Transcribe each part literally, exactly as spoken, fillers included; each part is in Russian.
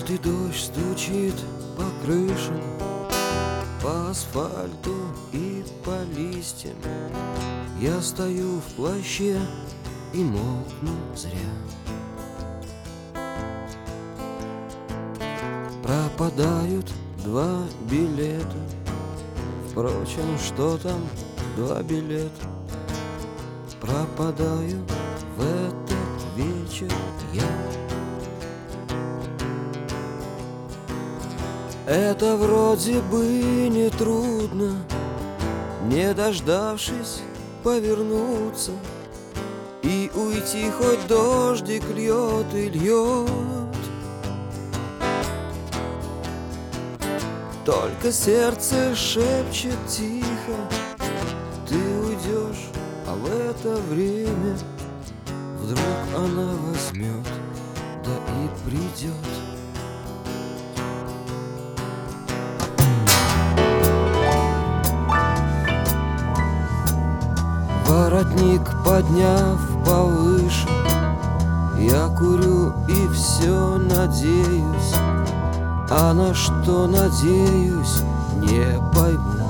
Желтый дождь стучит по крышам, по асфальту и по листьям. Я стою в плаще и мокну зря. Пропадают два билета. Впрочем, что там два билета? Пропадаю в этот вечер я. Это вроде бы не трудно, не дождавшись повернуться и уйти, хоть дождик льет и льет. Только сердце шепчет тихо: ты уйдешь, а в это время вдруг она возьмет, да и придет. Воротник подняв повыше, я курю и все надеюсь, а на что надеюсь, не пойму.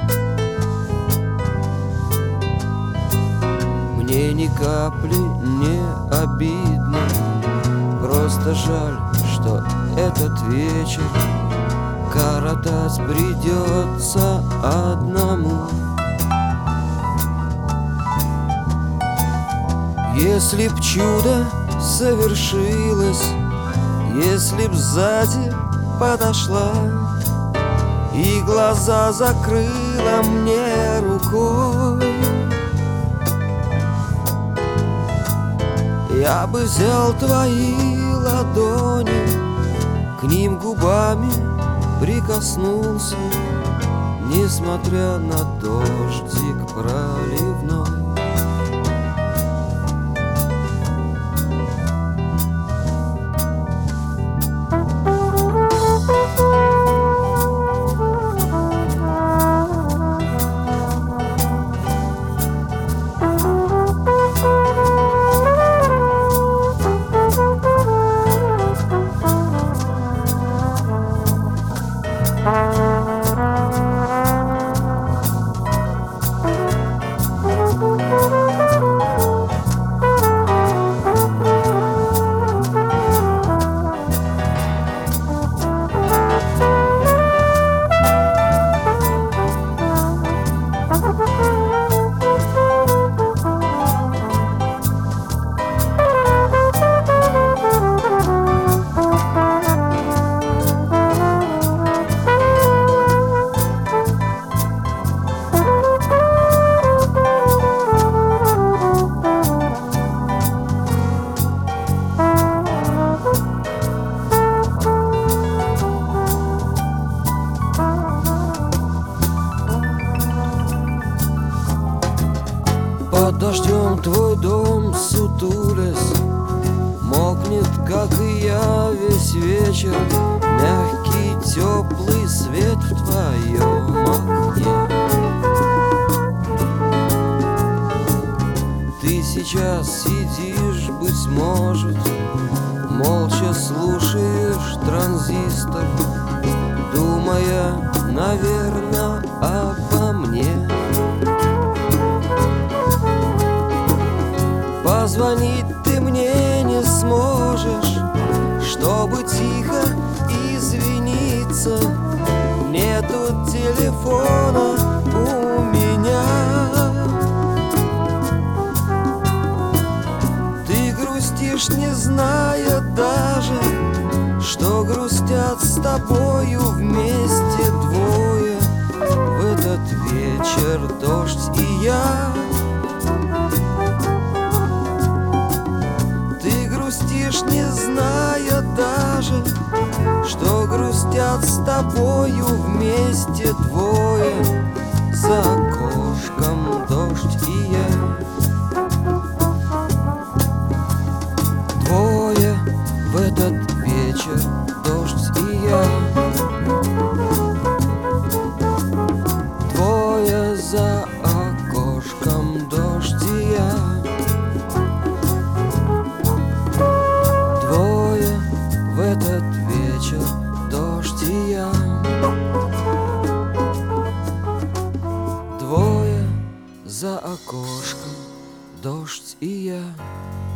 Мне ни капли не обидно, просто жаль, что этот вечер коротать придется одному. Если б чудо совершилось, если б сзади подошла и глаза закрыла мне рукой, я бы взял твои ладони, к ним губами прикоснулся, несмотря на дождик проливной. Под дождем твой дом сутулясь мокнет, как и я, весь вечер. Мягкий теплый свет в твоем окне. Ты сейчас сидишь, быть может, молча слушаешь транзистор, думая, наверное, обо мне. Позвонить ты мне не сможешь, чтобы тихо извиниться. Нету телефона у меня. Ты грустишь, не зная даже, что грустят с тобою вместе двое. В этот вечер дождь и я. Грустишь, не зная даже, что грустят с тобою вместе двое. За окошком дождь и я. Двое в этот вечер, дождь и я. Двое за окошком, дождь и я. В этот вечер за окошком дождь и я.